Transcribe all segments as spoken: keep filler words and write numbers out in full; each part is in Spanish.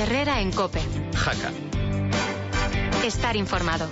Herrera en COPE. Jaca. Estar informado.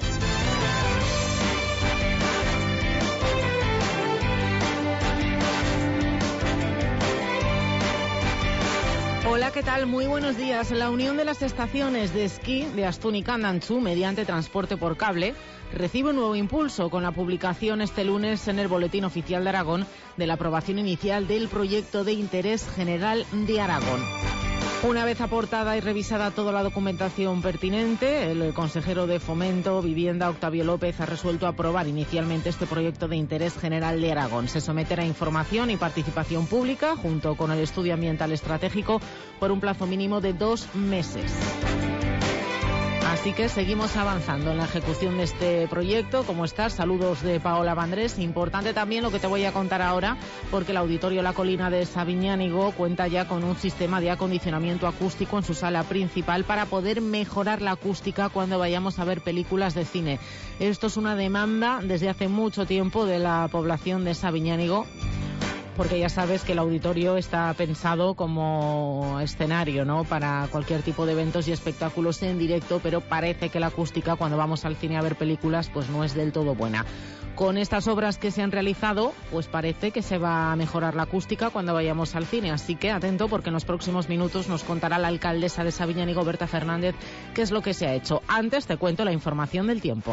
Hola, ¿qué tal? Muy buenos días. La Unión de las Estaciones de Esquí de Astún y Candanchú, mediante transporte por cable, recibe un nuevo impulso con la publicación este lunes en el Boletín Oficial de Aragón de la aprobación inicial del proyecto de interés general de Aragón. Una vez aportada y revisada toda la documentación pertinente, el consejero de Fomento, Vivienda, Octavio López, ha resuelto aprobar inicialmente este proyecto de interés general de Aragón. Se someterá a información y participación pública, junto con el estudio ambiental estratégico, por un plazo mínimo de dos meses. Así que seguimos avanzando en la ejecución de este proyecto. ¿Cómo estás? Saludos de Paola Vandrés. Importante también lo que te voy a contar ahora, porque el Auditorio La Colina de Sabiñánigo cuenta ya con un sistema de acondicionamiento acústico en su sala principal para poder mejorar la acústica cuando vayamos a ver películas de cine. Esto es una demanda desde hace mucho tiempo de la población de Sabiñánigo, porque ya sabes que el auditorio está pensado como escenario, ¿no?, para cualquier tipo de eventos y espectáculos en directo, pero parece que la acústica cuando vamos al cine a ver películas pues no es del todo buena. Con estas obras que se han realizado, pues parece que se va a mejorar la acústica cuando vayamos al cine, así que atento, porque en los próximos minutos nos contará la alcaldesa de Sabiñánigo, Berta Fernández, qué es lo que se ha hecho. Antes te cuento la información del tiempo.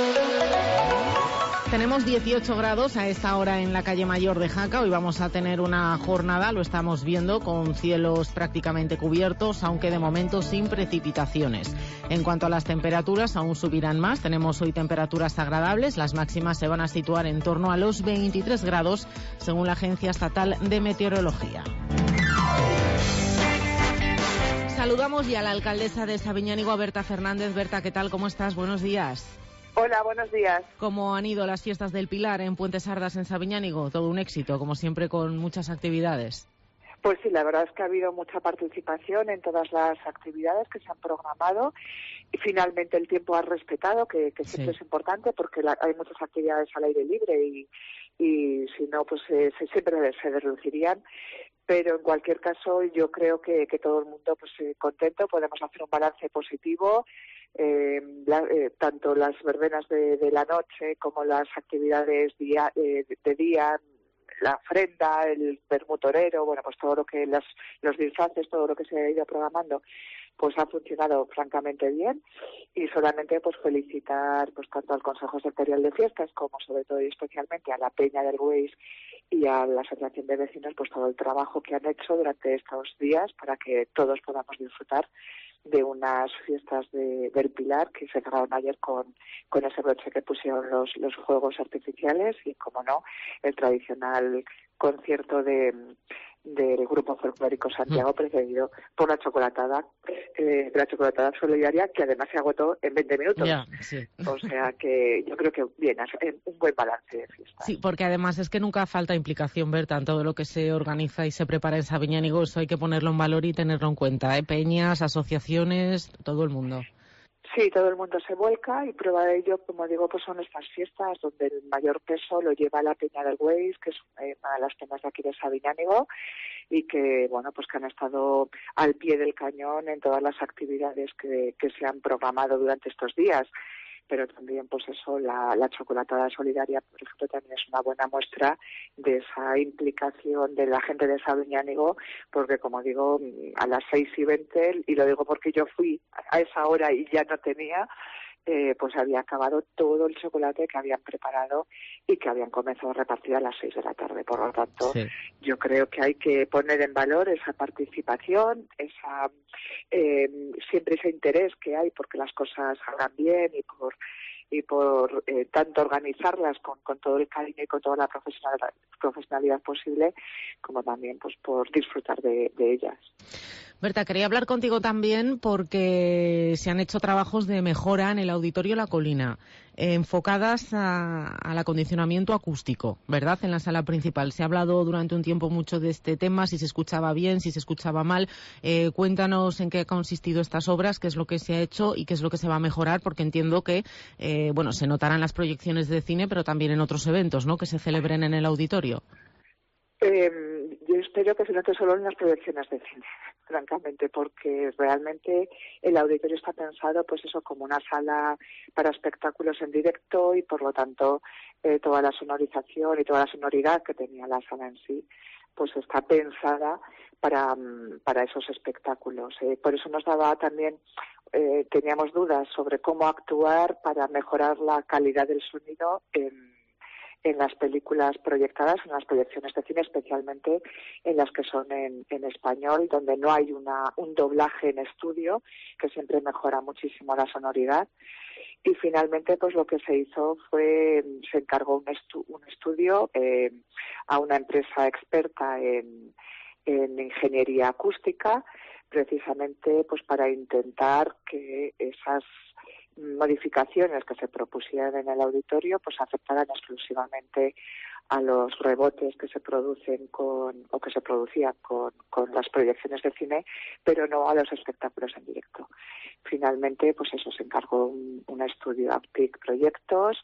Tenemos dieciocho grados a esta hora en la calle Mayor de Jaca. Hoy vamos a tener una jornada, lo estamos viendo, con cielos prácticamente cubiertos, aunque de momento sin precipitaciones. En cuanto a las temperaturas, aún subirán más. Tenemos hoy temperaturas agradables. Las máximas se van a situar en torno a los veintitrés grados, según la Agencia Estatal de Meteorología. Saludamos ya a la alcaldesa de Sabiñánigo, a Berta Fernández. Berta, ¿qué tal? ¿Cómo estás? Buenos días. Hola, buenos días. ¿Cómo han ido las fiestas del Pilar en Puente Sardas, en Sabiñánigo? Todo un éxito, como siempre, con muchas actividades. Pues sí, la verdad es que ha habido mucha participación en todas las actividades que se han programado y finalmente el tiempo ha respetado, que, que siempre sí es importante, porque la, hay muchas actividades al aire libre y, y si no, pues eh, se, siempre se reducirían. Pero en cualquier caso yo creo que, que todo el mundo pues eh, contento, podemos hacer un balance positivo. Eh, la, eh, tanto las verbenas de, de la noche como las actividades día, eh, de día, la ofrenda, el vermú torero, bueno, pues todo lo que las, los disfraces, todo lo que se ha ido programando, pues ha funcionado francamente bien, y solamente pues felicitar pues tanto al Consejo Sectorial de Fiestas como sobre todo y especialmente a la Peña del Güeis y a la Asociación de Vecinos, pues todo el trabajo que han hecho durante estos días para que todos podamos disfrutar de unas fiestas de, del Pilar que se cerraron ayer con, con ese broche que pusieron los, los fuegos artificiales y, como no, el tradicional concierto de del Grupo Folclórico Santiago, precedido por la chocolatada, eh, la chocolatada solidaria, que además se agotó en veinte minutos. Ya, sí. O sea que yo creo que bien, un buen balance de fiesta. Sí, porque además es que nunca falta implicación, Berta, en todo lo que se organiza y se prepara en Sabiñánigo. Eso hay que ponerlo en valor y tenerlo en cuenta, ¿eh? Peñas, asociaciones, todo el mundo. Sí, todo el mundo se vuelca y prueba de ello, como digo, pues son estas fiestas donde el mayor peso lo lleva la Peña del Güeis, que es eh, una de las peñas de aquí de Sabiñánigo, y que, bueno, pues que han estado al pie del cañón en todas las actividades que, que se han programado durante estos días. Pero también, pues eso, la, la chocolatada solidaria, por ejemplo, también es una buena muestra de esa implicación de la gente de Sabiñánigo, porque, como digo, a las seis y veinte, y lo digo porque yo fui a esa hora y ya no tenía, eh, pues había acabado todo el chocolate que habían preparado y que habían comenzado a repartir a las seis de la tarde. Por lo tanto, sí, yo creo que hay que poner en valor esa participación, esa eh, siempre ese interés que hay porque las cosas salgan bien y por y por eh, tanto organizarlas con, con todo el cariño y con toda la profesionalidad, profesionalidad posible, como también pues por disfrutar de, de ellas. Berta, quería hablar contigo también porque se han hecho trabajos de mejora en el Auditorio La Colina, eh, enfocadas a, al acondicionamiento acústico, ¿verdad?, en la sala principal. Se ha hablado durante un tiempo mucho de este tema, si se escuchaba bien, si se escuchaba mal. Eh, cuéntanos en qué ha consistido estas obras, qué es lo que se ha hecho y qué es lo que se va a mejorar, porque entiendo que eh, bueno, se notarán las proyecciones de cine, pero también en otros eventos, ¿no?, que se celebren en el auditorio. Eh, yo espero que se note solo en las proyecciones de cine, francamente, porque realmente el auditorio está pensado, pues eso, como una sala para espectáculos en directo y, por lo tanto, eh, toda la sonorización y toda la sonoridad que tenía la sala en sí, pues está pensada para, para esos espectáculos. Eh, por eso nos daba también, eh, teníamos dudas sobre cómo actuar para mejorar la calidad del sonido en en las películas proyectadas, en las proyecciones de cine, especialmente en las que son en, en español, donde no hay una, un doblaje en estudio, que siempre mejora muchísimo la sonoridad. Y finalmente, pues lo que se hizo fue, se encargó un, estu, un estudio eh, a una empresa experta en, en ingeniería acústica, precisamente pues para intentar que esas modificaciones que se propusieran en el auditorio pues afectaran exclusivamente a los rebotes que se producen con o que se producían con, con las proyecciones de cine, pero no a los espectáculos en directo. Finalmente, pues eso, se encargó un, un estudio Aptic Proyectos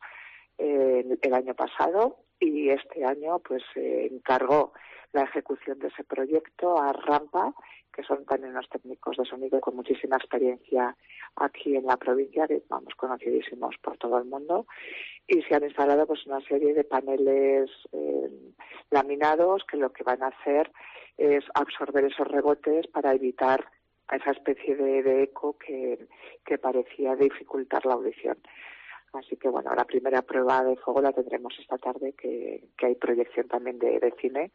eh, el año pasado, y este año pues se encargó la ejecución de ese proyecto a Rampa, que son también unos técnicos de sonido con muchísima experiencia aquí en la provincia, que vamos, conocidísimos por todo el mundo, y se han instalado pues una serie de paneles eh, laminados que lo que van a hacer es absorber esos rebotes para evitar esa especie de, de eco que, que parecía dificultar la audición. Así que bueno, la primera prueba de fuego la tendremos esta tarde, que, que hay proyección también de, de cine.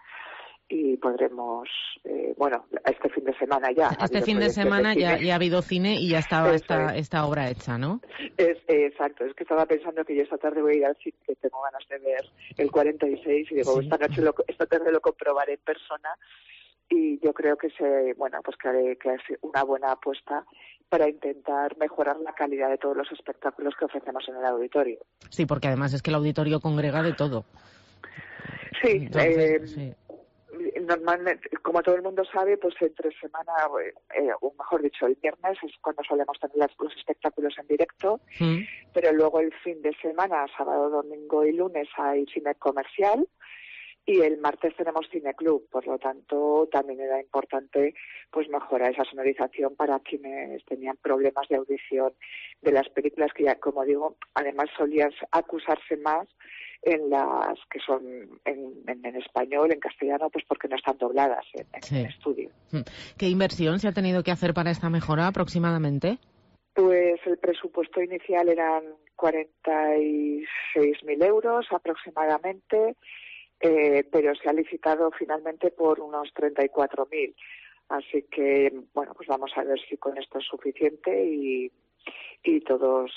Y podremos, eh, bueno, este fin de semana ya. Este fin de semana de ya, ya ha habido cine y ya estaba esta, es. esta obra hecha, ¿no? Es, eh, exacto, es que estaba pensando que yo esta tarde voy a ir al cine, que tengo ganas de ver el cuarenta y seis, y digo, sí. esta noche, lo, esta tarde lo comprobaré en persona, y yo creo que se, bueno, pues que, haré, que es una buena apuesta para intentar mejorar la calidad de todos los espectáculos que ofrecemos en el auditorio. Sí, porque además es que el auditorio congrega de todo. Sí, Entonces, eh, sí. Normalmente, como todo el mundo sabe, pues entre semana, eh, o mejor dicho, el viernes es cuando solemos tener las, los espectáculos en directo, mm. pero luego el fin de semana, sábado, domingo y lunes, hay cine comercial, y el martes tenemos cine club. Por lo tanto, también era importante pues mejorar esa sonorización para quienes tenían problemas de audición de las películas, que ya, como digo, además solían acusarse más en las que son en, en, en español, en castellano, pues porque no están dobladas en, en sí. el estudio. ¿Qué inversión se ha tenido que hacer para esta mejora aproximadamente? Pues el presupuesto inicial eran cuarenta y seis mil euros aproximadamente, eh, pero se ha licitado finalmente por unos treinta y cuatro mil. Así que, bueno, pues vamos a ver si con esto es suficiente y, y todos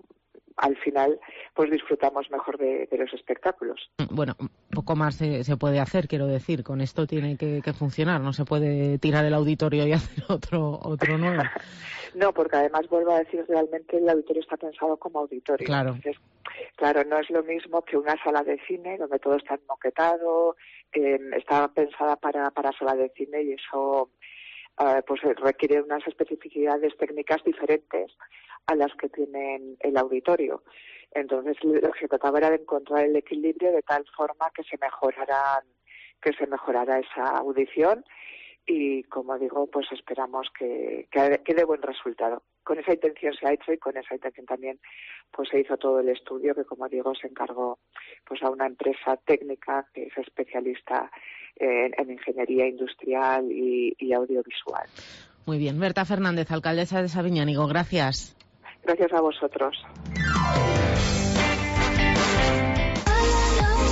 al final pues disfrutamos mejor de, de los espectáculos. Bueno, poco más se, se puede hacer, quiero decir, con esto tiene que, que funcionar, no se puede tirar el auditorio y hacer otro otro nuevo. No, porque además vuelvo a decir, realmente el auditorio está pensado como auditorio. Claro. Entonces, claro, no es lo mismo que una sala de cine donde todo está enmoquetado, eh, está pensada para, para sala de cine, y eso eh, pues requiere unas especificidades técnicas diferentes a las que tienen el auditorio. Entonces, lo que se trataba era de encontrar el equilibrio de tal forma que se mejoraran, que se mejorara esa audición, y, como digo, pues esperamos que, que, que dé buen resultado. Con esa intención se ha hecho, y con esa intención también pues se hizo todo el estudio, que, como digo, se encargó pues a una empresa técnica que es especialista en, en ingeniería industrial y, y audiovisual. Muy bien. Berta Fernández, alcaldesa de Sabiñánigo, gracias. Gracias a vosotros.